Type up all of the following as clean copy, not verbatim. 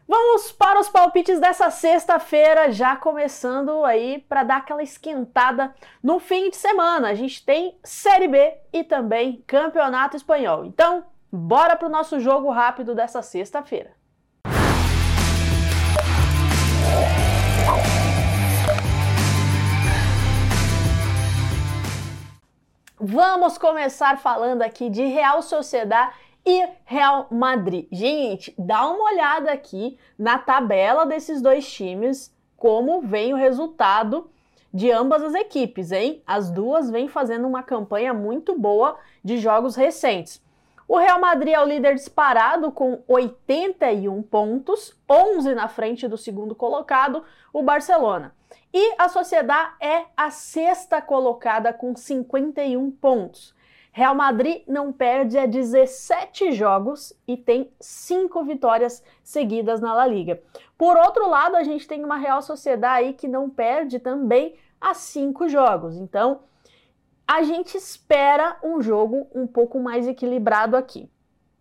Vamos para os palpites dessa sexta-feira, já começando aí para dar aquela esquentada no fim de semana. A gente tem Série B e também Campeonato Espanhol. Então, bora para o nosso jogo rápido dessa sexta-feira. Vamos começar falando aqui de Real Sociedad e Real Madrid. Gente, dá uma olhada aqui na tabela desses dois times, como vem o resultado de ambas as equipes, hein? As duas vêm fazendo uma campanha muito boa de jogos recentes. O Real Madrid é o líder disparado com 81 pontos, 11 na frente do segundo colocado, o Barcelona. E a Sociedad é a sexta colocada com 51 pontos. Real Madrid não perde há 17 jogos e tem 5 vitórias seguidas na La Liga. Por outro lado, a gente tem uma Real Sociedad aí que não perde também há 5 jogos. Então, a gente espera um jogo um pouco mais equilibrado aqui.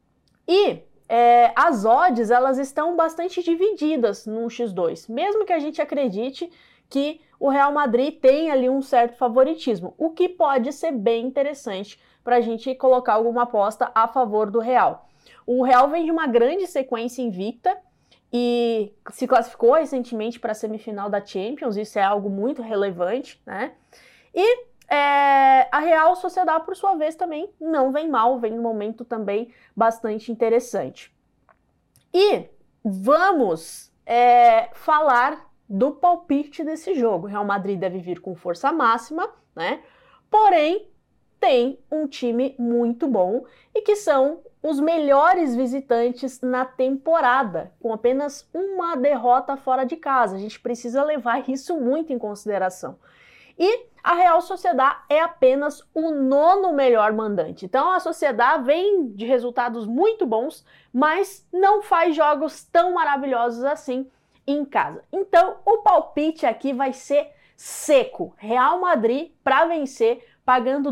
E as odds, elas estão bastante divididas no X2, mesmo que a gente acredite que o Real Madrid tem ali um certo favoritismo, o que pode ser bem interessante para a gente colocar alguma aposta a favor do Real. O Real vem de uma grande sequência invicta e se classificou recentemente para a semifinal da Champions, isso é algo muito relevante, né? E a Real Sociedad, por sua vez, também não vem mal, vem num momento também bastante interessante. E vamos falar do palpite desse jogo. O Real Madrid deve vir com força máxima, né? Porém, tem um time muito bom e que são os melhores visitantes na temporada, com apenas uma derrota fora de casa. A gente precisa levar isso muito em consideração. E a Real Sociedad é apenas o 9º melhor mandante. Então a Sociedad vem de resultados muito bons, mas não faz jogos tão maravilhosos assim em casa. Então o palpite aqui vai ser seco. Real Madrid para vencer, pagando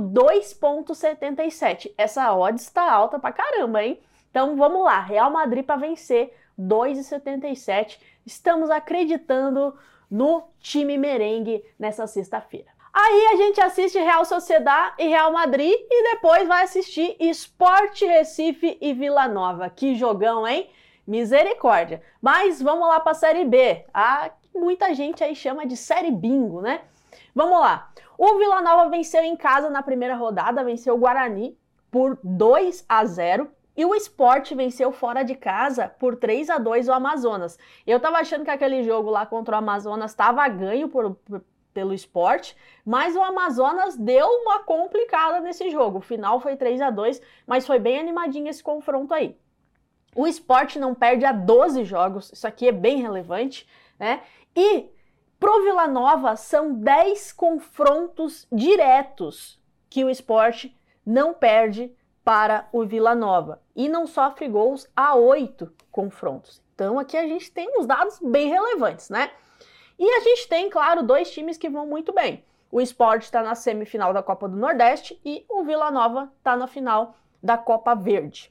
2,77. Essa odds está alta pra caramba, hein? Então vamos lá, Real Madrid para vencer, 2,77. Estamos acreditando no time merengue nessa sexta-feira. Aí a gente assiste Real Sociedad e Real Madrid e depois vai assistir Sport Recife e Vila Nova. Que jogão, hein? Misericórdia. Mas vamos lá para a Série B. Muita gente aí chama de Série Bingo, né? Vamos lá. O Vila Nova venceu em casa na primeira rodada, venceu o Guarani por 2-0. E o Sport venceu fora de casa por 3-2 o Amazonas. Eu tava achando que aquele jogo lá contra o Amazonas estava ganho pelo Sport, mas o Amazonas deu uma complicada nesse jogo. O final foi 3-2, mas foi bem animadinho esse confronto aí. O Sport não perde há 12 jogos, isso aqui é bem relevante, né? E pro Vila Nova são 10 confrontos diretos que o Sport não perde para o Vila Nova e não sofre gols a 8 confrontos. Então aqui a gente tem uns dados bem relevantes, né? E a gente tem, claro, 2 times que vão muito bem. O Sport está na semifinal da Copa do Nordeste e o Vila Nova está na final da Copa Verde.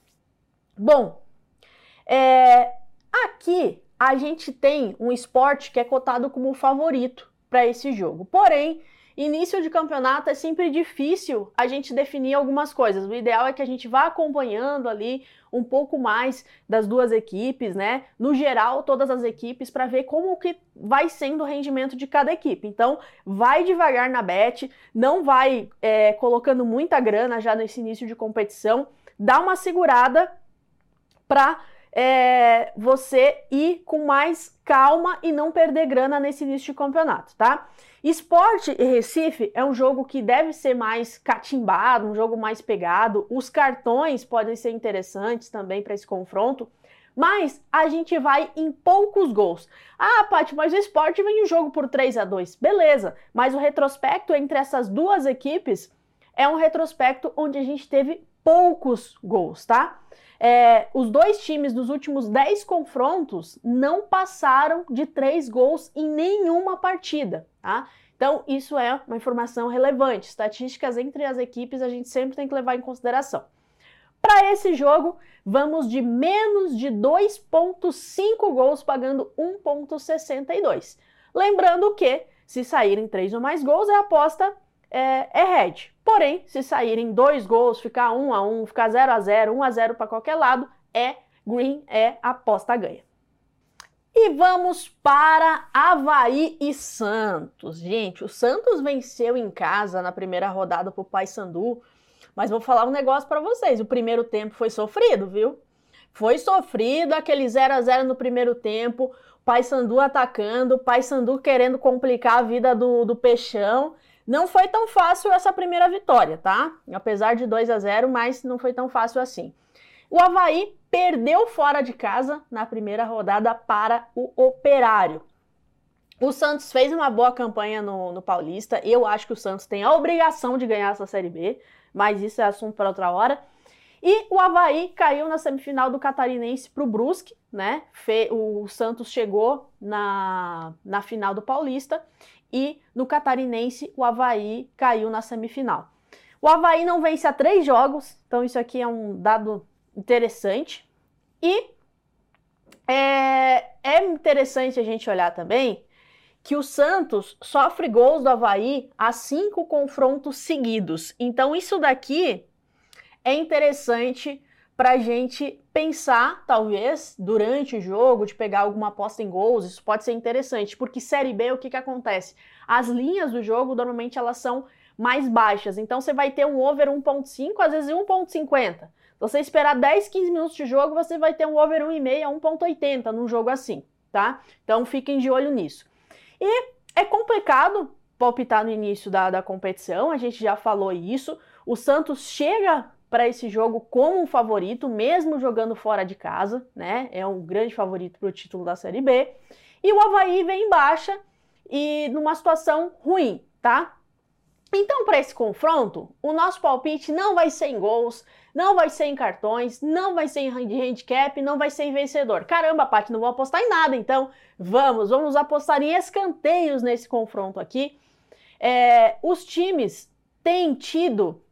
Bom, aqui a gente tem um Sport que é cotado como favorito para esse jogo. Porém, início de campeonato é sempre difícil a gente definir algumas coisas. O ideal é que a gente vá acompanhando ali um pouco mais das duas equipes, né? No geral, todas as equipes, para ver como que vai sendo o rendimento de cada equipe. Então, vai devagar na bet, não vai colocando muita grana já nesse início de competição. Dá uma segurada para você ir com mais calma e não perder grana nesse início de campeonato, tá? Sport e Recife é um jogo que deve ser mais catimbado, um jogo mais pegado. Os cartões podem ser interessantes também para esse confronto, mas a gente vai em poucos gols. Paty, mas o Sport vem um jogo por 3-2. Beleza, mas o retrospecto entre essas duas equipes é um retrospecto onde a gente teve poucos gols, tá? Os 2 times dos últimos 10 confrontos não passaram de 3 gols em nenhuma partida, tá? Então, isso é uma informação relevante. Estatísticas entre as equipes a gente sempre tem que levar em consideração. Para esse jogo, vamos de menos de 2,5 gols, pagando 1,62. Lembrando que, se saírem 3 ou mais gols, a aposta é head. Porém, se saírem 2 gols, ficar 1-1, ficar 0-0, 1-0 para qualquer lado, é green, é aposta ganha. E vamos para Avaí e Santos. Gente, o Santos venceu em casa na primeira rodada pro Paysandu, mas vou falar um negócio para vocês. O primeiro tempo foi sofrido, viu? Foi sofrido, aquele 0-0 no primeiro tempo, o Paysandu atacando, o Paysandu querendo complicar a vida do Peixão. Não foi tão fácil essa primeira vitória, tá? Apesar de 2-0, mas não foi tão fácil assim. O Avaí perdeu fora de casa na primeira rodada para o Operário. O Santos fez uma boa campanha no Paulista. Eu acho que o Santos tem a obrigação de ganhar essa Série B, mas isso é assunto para outra hora. E o Avaí caiu na semifinal do Catarinense para o Brusque, né? O Santos chegou na final do Paulista e no Catarinense o Avaí caiu na semifinal. O Avaí não vence há 3 jogos, então isso aqui é um dado interessante. E é interessante a gente olhar também que o Santos sofre gols do Avaí há 5 confrontos seguidos. Então isso daqui é interessante para a gente pensar, talvez, durante o jogo, de pegar alguma aposta em gols. Isso pode ser interessante, porque Série B, o que acontece? As linhas do jogo, normalmente, elas são mais baixas. Então você vai ter um over 1,5, às vezes 1,50. Se você esperar 10, 15 minutos de jogo, você vai ter um over 1,5 a 1,80 num jogo assim, tá? Então fiquem de olho nisso. E é complicado palpitar no início da competição, a gente já falou isso. O Santos chega para esse jogo como um favorito, mesmo jogando fora de casa, né? É um grande favorito para o título da Série B. E o Avaí vem em baixa e numa situação ruim, tá? Então, para esse confronto, o nosso palpite não vai ser em gols, não vai ser em cartões, não vai ser em handicap, não vai ser em vencedor. Caramba, Paty, não vou apostar em nada, então vamos apostar em escanteios nesse confronto aqui. Os times têm tido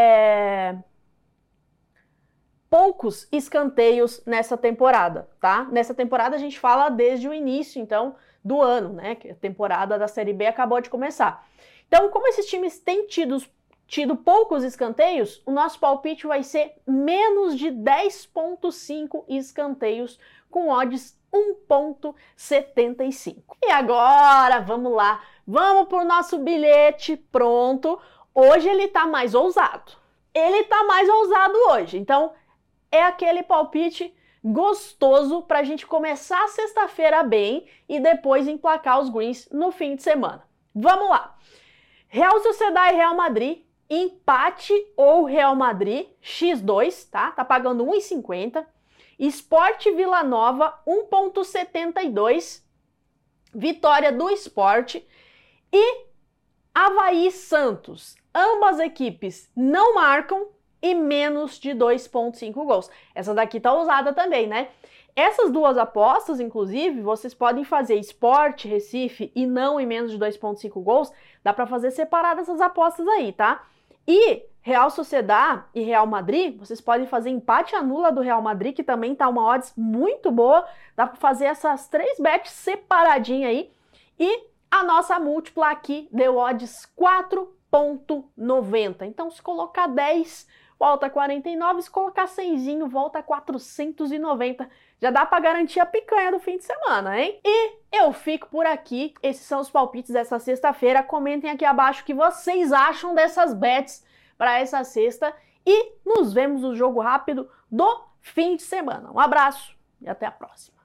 poucos escanteios nessa temporada, tá? Nessa temporada a gente fala desde o início, então, do ano, né? Que a temporada da Série B acabou de começar. Então, como esses times têm tido poucos escanteios, o nosso palpite vai ser menos de 10,5 escanteios com odds 1,75. E agora, vamos lá, vamos para o nosso bilhete pronto. Hoje ele tá mais ousado. Ele tá mais ousado hoje, então é aquele palpite gostoso para a gente começar a sexta-feira bem e depois emplacar os greens no fim de semana. Vamos lá! Real Sociedad e Real Madrid, empate ou Real Madrid, x2, tá? Tá pagando 1,50. Sport Vila Nova, 1,72. Vitória do Sport. E Avaí Santos. Ambas equipes não marcam e menos de 2,5 gols. Essa daqui tá ousada também, né? Essas duas apostas, inclusive, vocês podem fazer Sport, Recife e não em menos de 2,5 gols. Dá para fazer separadas essas apostas aí, tá? E Real Sociedad e Real Madrid, vocês podem fazer empate anula do Real Madrid, que também tá uma odds muito boa. Dá para fazer essas 3 bets separadinha aí. E a nossa múltipla aqui deu odds 4,90. Então, se colocar 10, volta 49. Se colocar 100, volta 490. Já dá para garantir a picanha do fim de semana, hein? E eu fico por aqui. Esses são os palpites dessa sexta-feira. Comentem aqui abaixo o que vocês acham dessas bets para essa sexta. E nos vemos no jogo rápido do fim de semana. Um abraço e até a próxima.